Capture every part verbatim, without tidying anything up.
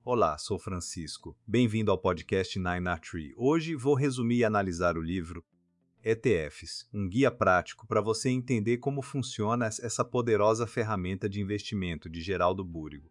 Olá, sou Francisco. Bem-vindo ao podcast Nine a Tree. Hoje vou resumir e analisar o livro E T Fs, um guia prático para você entender como funciona essa poderosa ferramenta de investimento de Geraldo Búrigo.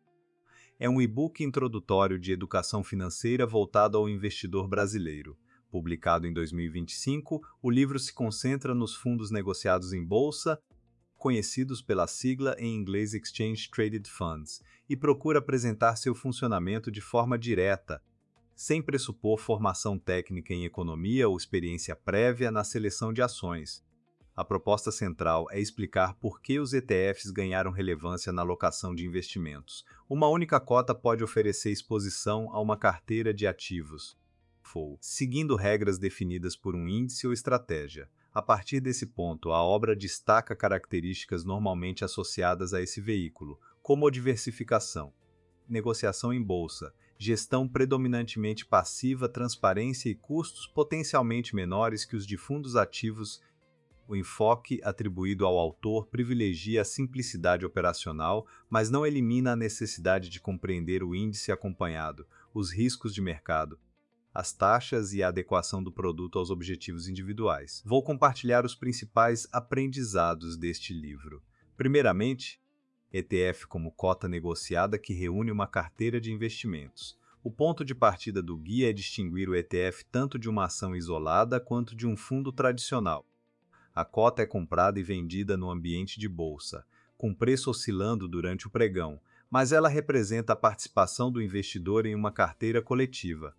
É um e-book introdutório de educação financeira voltado ao investidor brasileiro. Publicado em dois mil e vinte e cinco, o livro se concentra nos fundos negociados em bolsa, conhecidos pela sigla em inglês Exchange Traded Funds, e procura apresentar seu funcionamento de forma direta, sem pressupor formação técnica em economia ou experiência prévia na seleção de ações. A proposta central é explicar por que os E T Fs ganharam relevância na alocação de investimentos. Uma única cota pode oferecer exposição a uma carteira de ativos, seguindo regras definidas por um índice ou estratégia. A partir desse ponto, a obra destaca características normalmente associadas a esse veículo, como a diversificação, negociação em bolsa, gestão predominantemente passiva, transparência e custos potencialmente menores que os de fundos ativos. O enfoque atribuído ao autor privilegia a simplicidade operacional, mas não elimina a necessidade de compreender o índice acompanhado, os riscos de mercado, as taxas e a adequação do produto aos objetivos individuais. Vou compartilhar os principais aprendizados deste livro. Primeiramente, E T F como cota negociada que reúne uma carteira de investimentos. O ponto de partida do guia é distinguir o E T F tanto de uma ação isolada quanto de um fundo tradicional. A cota é comprada e vendida no ambiente de bolsa, com preço oscilando durante o pregão, mas ela representa a participação do investidor em uma carteira coletiva.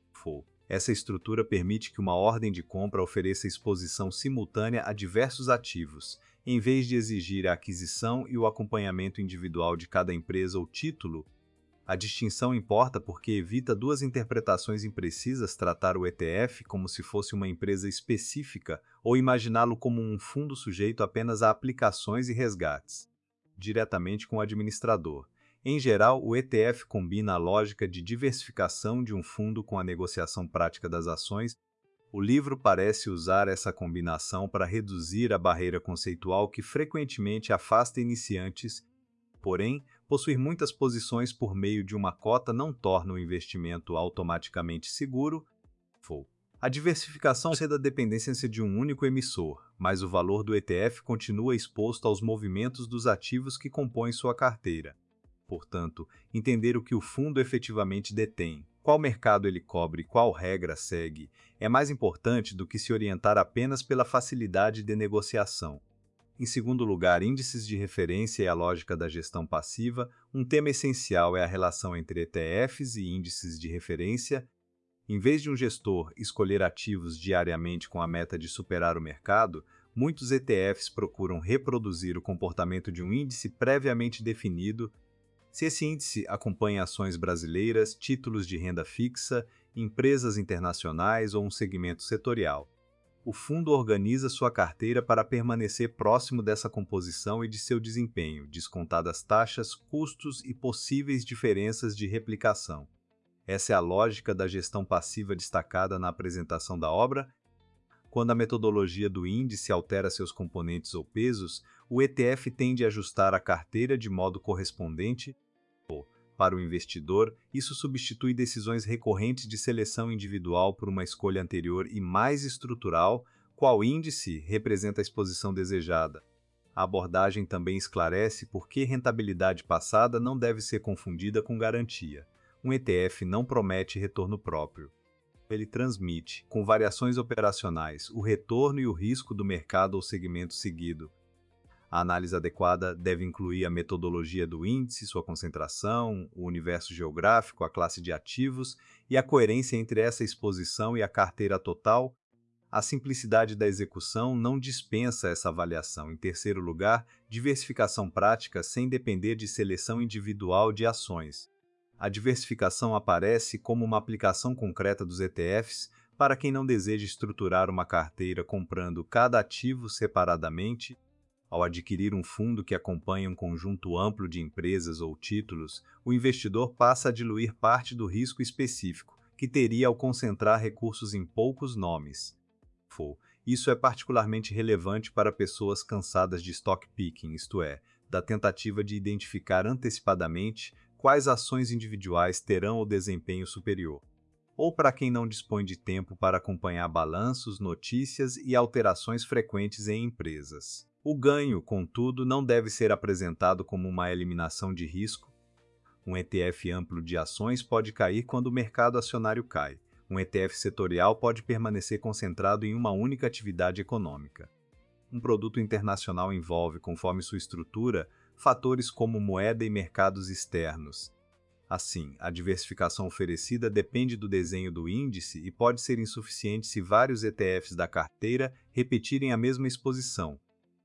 Essa estrutura permite que uma ordem de compra ofereça exposição simultânea a diversos ativos, em vez de exigir a aquisição e o acompanhamento individual de cada empresa ou título. A distinção importa porque evita duas interpretações imprecisas: tratar o E T F como se fosse uma empresa específica ou imaginá-lo como um fundo sujeito apenas a aplicações e resgates diretamente com o administrador. Em geral, o E T F combina a lógica de diversificação de um fundo com a negociação prática das ações. O livro parece usar essa combinação para reduzir a barreira conceitual que frequentemente afasta iniciantes. Porém, possuir muitas posições por meio de uma cota não torna o investimento automaticamente seguro. A diversificação é da dependência de um único emissor, mas o valor do E T F continua exposto aos movimentos dos ativos que compõem sua carteira. Portanto, entender o que o fundo efetivamente detém, qual mercado ele cobre e qual regra segue, é mais importante do que se orientar apenas pela facilidade de negociação. Em segundo lugar, índices de referência e a lógica da gestão passiva. Um tema essencial é a relação entre E T Fs e índices de referência. Em vez de um gestor escolher ativos diariamente com a meta de superar o mercado, muitos E T Fs procuram reproduzir o comportamento de um índice previamente definido. Se esse índice acompanha ações brasileiras, títulos de renda fixa, empresas internacionais ou um segmento setorial, o fundo organiza sua carteira para permanecer próximo dessa composição e de seu desempenho, descontadas taxas, custos e possíveis diferenças de replicação. Essa é a lógica da gestão passiva destacada na apresentação da obra. Quando a metodologia do índice altera seus componentes ou pesos, o E T F tende a ajustar a carteira de modo correspondente. Para o investidor, isso substitui decisões recorrentes de seleção individual por uma escolha anterior e mais estrutural, qual índice representa a exposição desejada. A abordagem também esclarece por que rentabilidade passada não deve ser confundida com garantia. Um E T F não promete retorno próprio. Ele transmite, com variações operacionais, o retorno e o risco do mercado ou segmento seguido. A análise adequada deve incluir a metodologia do índice, sua concentração, o universo geográfico, a classe de ativos e a coerência entre essa exposição e a carteira total. A simplicidade da execução não dispensa essa avaliação. Em terceiro lugar, diversificação prática sem depender de seleção individual de ações. A diversificação aparece como uma aplicação concreta dos E T Fs para quem não deseja estruturar uma carteira comprando cada ativo separadamente. Ao adquirir um fundo que acompanha um conjunto amplo de empresas ou títulos, o investidor passa a diluir parte do risco específico, que teria ao concentrar recursos em poucos nomes. Isso é particularmente relevante para pessoas cansadas de stock picking, isto é, da tentativa de identificar antecipadamente, Quais ações individuais terão o desempenho superior? Ou para quem não dispõe de tempo para acompanhar balanços, notícias e alterações frequentes em empresas. O ganho, contudo, não deve ser apresentado como uma eliminação de risco. Um E T F amplo de ações pode cair quando o mercado acionário cai. Um E T F setorial pode permanecer concentrado em uma única atividade econômica. Um produto internacional envolve, conforme sua estrutura, fatores como moeda e mercados externos. Assim, a diversificação oferecida depende do desenho do índice e pode ser insuficiente se vários E T Fs da carteira repetirem a mesma exposição.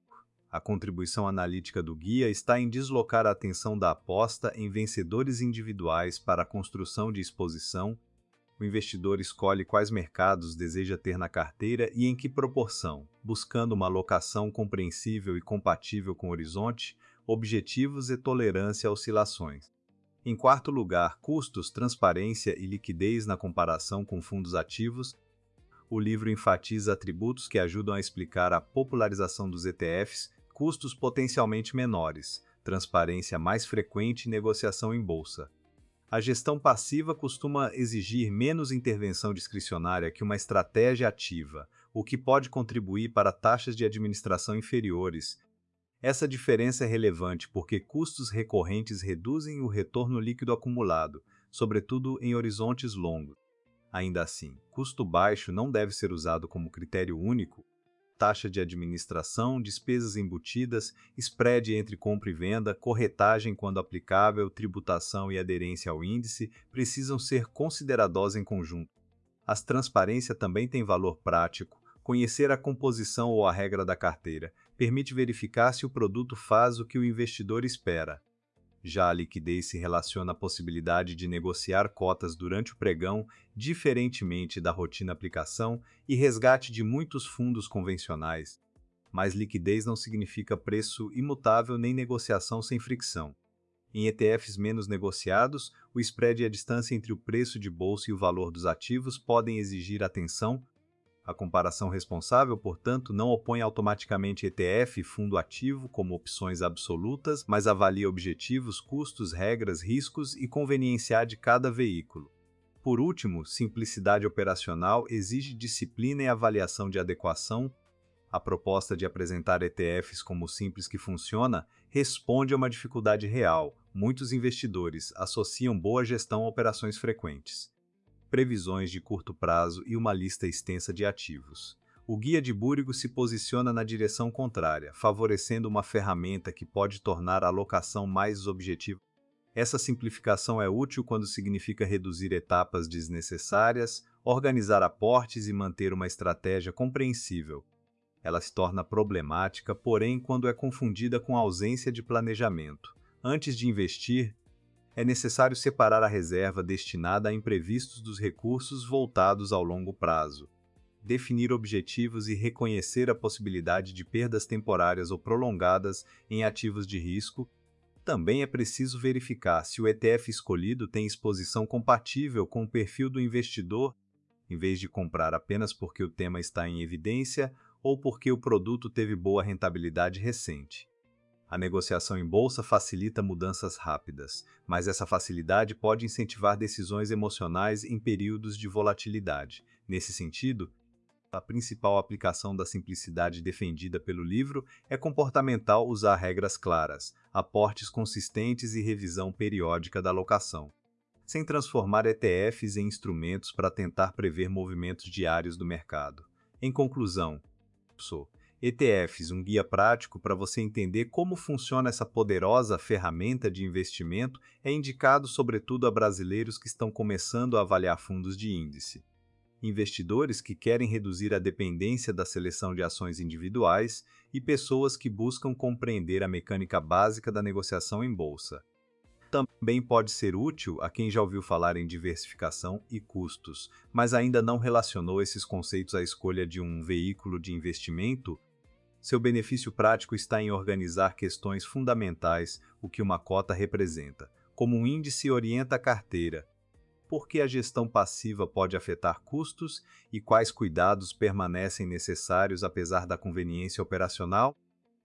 A contribuição analítica do guia está em deslocar a atenção da aposta em vencedores individuais para a construção de exposição. O investidor escolhe quais mercados deseja ter na carteira e em que proporção, buscando uma alocação compreensível e compatível com o horizonte, objetivos e tolerância a oscilações. Em quarto lugar, custos, transparência e liquidez na comparação com fundos ativos. O livro enfatiza atributos que ajudam a explicar a popularização dos E T Fs, custos potencialmente menores, transparência mais frequente e negociação em bolsa. A gestão passiva costuma exigir menos intervenção discricionária que uma estratégia ativa, o que pode contribuir para taxas de administração inferiores. Essa diferença é relevante porque custos recorrentes reduzem o retorno líquido acumulado, sobretudo em horizontes longos. Ainda assim, custo baixo não deve ser usado como critério único. Taxa de administração, despesas embutidas, spread entre compra e venda, corretagem quando aplicável, tributação e aderência ao índice precisam ser considerados em conjunto. A transparência também tem valor prático. Conhecer a composição ou a regra da carteira permite verificar se o produto faz o que o investidor espera. Já a liquidez se relaciona à possibilidade de negociar cotas durante o pregão, diferentemente da rotina aplicação e resgate de muitos fundos convencionais. Mas liquidez não significa preço imutável nem negociação sem fricção. Em E T Fs menos negociados, o spread e a distância entre o preço de bolsa e o valor dos ativos podem exigir atenção. A comparação responsável, portanto, não opõe automaticamente E T F e fundo ativo como opções absolutas, mas avalia objetivos, custos, regras, riscos e conveniência de cada veículo. Por último, simplicidade operacional exige disciplina e avaliação de adequação. A proposta de apresentar E T Fs como simples que funciona responde a uma dificuldade real. Muitos investidores associam boa gestão a operações frequentes, previsões de curto prazo e uma lista extensa de ativos. O Guia de Búrigo se posiciona na direção contrária, favorecendo uma ferramenta que pode tornar a alocação mais objetiva. Essa simplificação é útil quando significa reduzir etapas desnecessárias, organizar aportes e manter uma estratégia compreensível. Ela se torna problemática, porém, quando é confundida com a ausência de planejamento. Antes de investir, é necessário separar a reserva destinada a imprevistos dos recursos voltados ao longo prazo, definir objetivos e reconhecer a possibilidade de perdas temporárias ou prolongadas em ativos de risco. Também é preciso verificar se o E T F escolhido tem exposição compatível com o perfil do investidor, em vez de comprar apenas porque o tema está em evidência ou porque o produto teve boa rentabilidade recente. A negociação em bolsa facilita mudanças rápidas, mas essa facilidade pode incentivar decisões emocionais em períodos de volatilidade. Nesse sentido, a principal aplicação da simplicidade defendida pelo livro é comportamental: usar regras claras, aportes consistentes e revisão periódica da alocação, sem transformar E T Fs em instrumentos para tentar prever movimentos diários do mercado. Em conclusão, sou E T Fs, um guia prático para você entender como funciona essa poderosa ferramenta de investimento, é indicado sobretudo a brasileiros que estão começando a avaliar fundos de índice, investidores que querem reduzir a dependência da seleção de ações individuais e pessoas que buscam compreender a mecânica básica da negociação em bolsa. Também pode ser útil a quem já ouviu falar em diversificação e custos, mas ainda não relacionou esses conceitos à escolha de um veículo de investimento. Seu benefício prático está em organizar questões fundamentais: o que uma cota representa, como um índice orienta a carteira, por que a gestão passiva pode afetar custos e quais cuidados permanecem necessários apesar da conveniência operacional.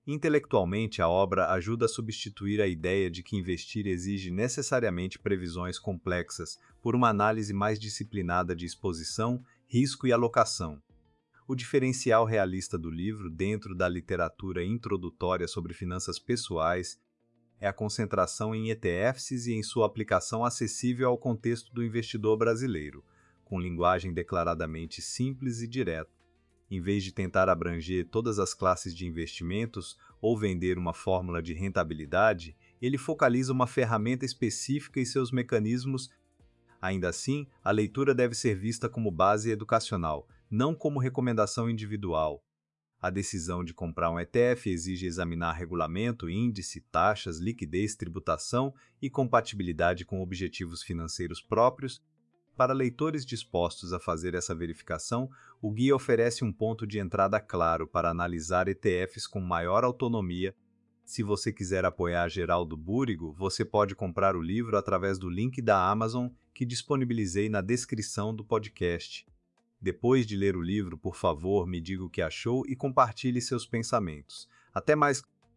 Intelectualmente, a obra ajuda a substituir a ideia de que investir exige necessariamente previsões complexas por uma análise mais disciplinada de exposição, risco e alocação. O diferencial realista do livro, dentro da literatura introdutória sobre finanças pessoais, é a concentração em E T Fs e em sua aplicação acessível ao contexto do investidor brasileiro, com linguagem declaradamente simples e direta. Em vez de tentar abranger todas as classes de investimentos ou vender uma fórmula de rentabilidade, ele focaliza uma ferramenta específica e seus mecanismos. Ainda assim, a leitura deve ser vista como base educacional, não como recomendação individual. A decisão de comprar um E T F exige examinar regulamento, índice, taxas, liquidez, tributação e compatibilidade com objetivos financeiros próprios. Para leitores dispostos a fazer essa verificação, o guia oferece um ponto de entrada claro para analisar E T Fs com maior autonomia. Se você quiser apoiar Geraldo Búrigo, você pode comprar o livro através do link da Amazon que disponibilizei na descrição do podcast. Depois de ler o livro, por favor, me diga o que achou e compartilhe seus pensamentos. Até mais!